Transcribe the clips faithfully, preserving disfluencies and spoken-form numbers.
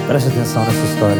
Preste atenção nessa história.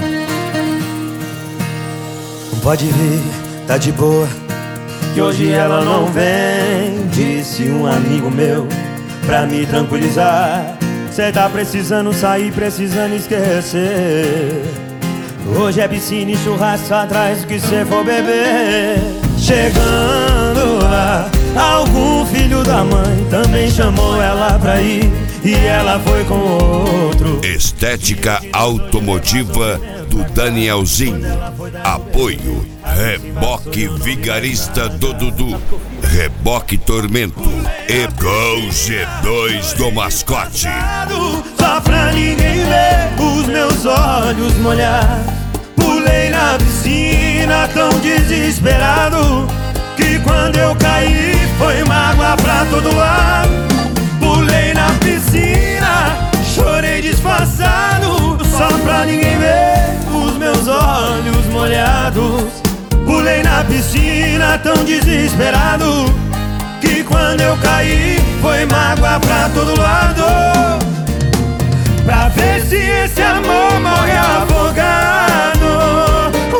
Pode vir, tá de boa, que hoje ela não vem, disse um amigo meu, pra me tranquilizar. Cê tá precisando sair, precisando esquecer. Hoje é piscina e churrasco atrás do que cê for beber. Chegando lá, algum filho da mãe também chamou ela pra ir, e ela foi com outro. Estética automotiva do Danielzinho. Apoio Reboque Vigarista do Dudu, Reboque Tormento e Gol G dois do Mascote. Só pra ninguém ver os meus olhos molhar. Pulei na piscina tão desesperado que quando eu caí foi mágoa pra todo lado. Pulei na piscina, chorei disfarçado, só pra ninguém ver os meus olhos molhados. Pulei na piscina tão desesperado que quando eu caí foi mágoa pra todo lado. Pra ver se esse amor morre afogado. Oh,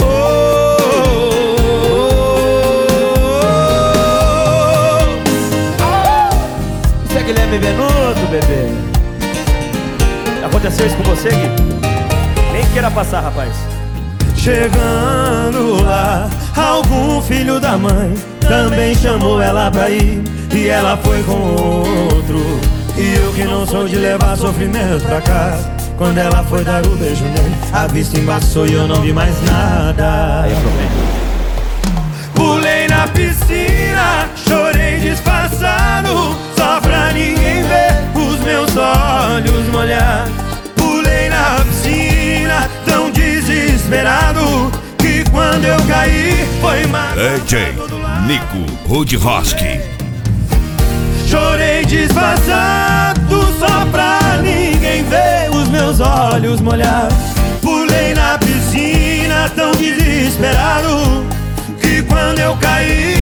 oh, oh. Isso é Guilherme Venuto, bebê. Aconteceu isso com você, Gui? Nem queira passar, rapaz. Chegando lá, algum filho da mãe também chamou ela pra ir, e ela foi com outro. E eu que não sou de levar sofrimento pra casa, quando ela foi dar o beijo nele, a vista embaçou e eu não vi mais nada. Aí é problema. Pulei na piscina, chorei disfarçado, só pra ninguém ver os meus olhos molhados. Pulei na piscina tão desesperado que quando eu caí foi mágoa. D J Nico Rudroski. Chorei disfarçado só pra ninguém ver os meus olhos molhados. Pulei na piscina tão desesperado que quando eu caí